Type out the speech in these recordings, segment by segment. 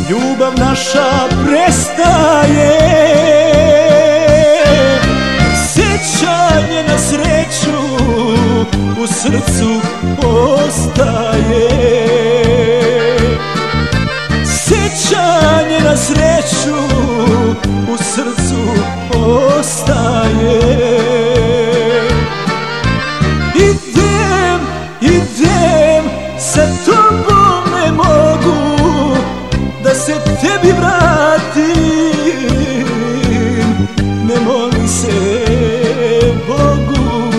ljubav naša prestaje, sjećanje na sreću u srcu ostaje. Sjećanje na sreću u srcu ostaje. Idem, sa tobom ne mogu da se tebi vratim, ne moli se Bogu.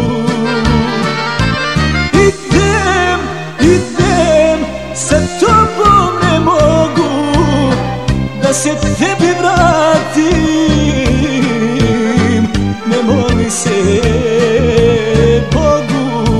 Idem, sa tobom ne mogu da se tebi vratim, ne moli se Bogu.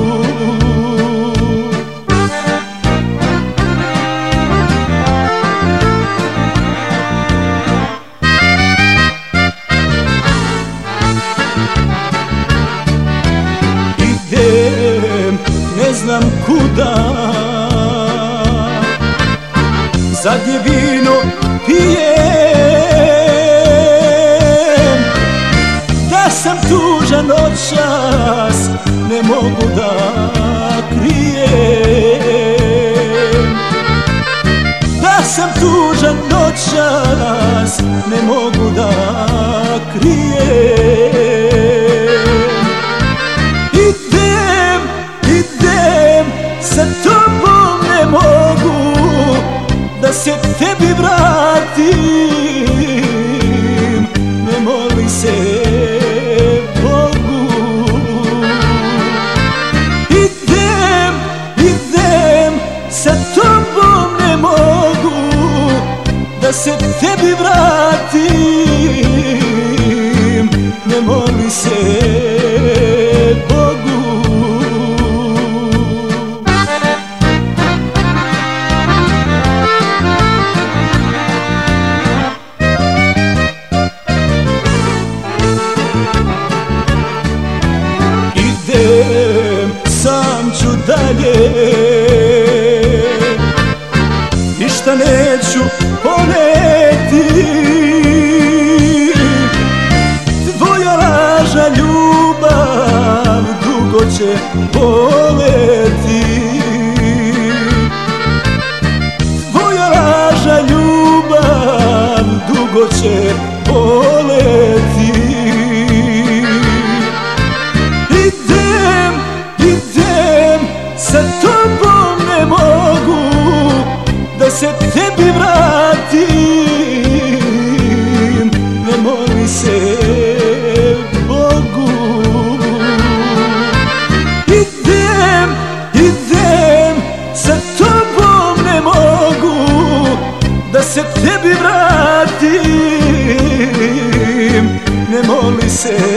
Ne znam kuda, zadnje vino pijem, da sam tužan noćas ne mogu da krijem. Da sam tužan noćas ne mogu da krijem. Sa tobom ne mogu da se tebi vratim, ne moli se Bogu. Idem, sa tobom ne mogu da se tebi vratim, ne moli se Bogu. Sam ću dalje, ništa neću poneti, tvoja lažna ljubav dugo će boleti. Tvoja lažna ljubav dugo će boleti. Sa tobom ne mogu da se tebi vratim, ne moli se Bogu. Idem, sa tobom ne mogu da se tebi vratim, ne moli se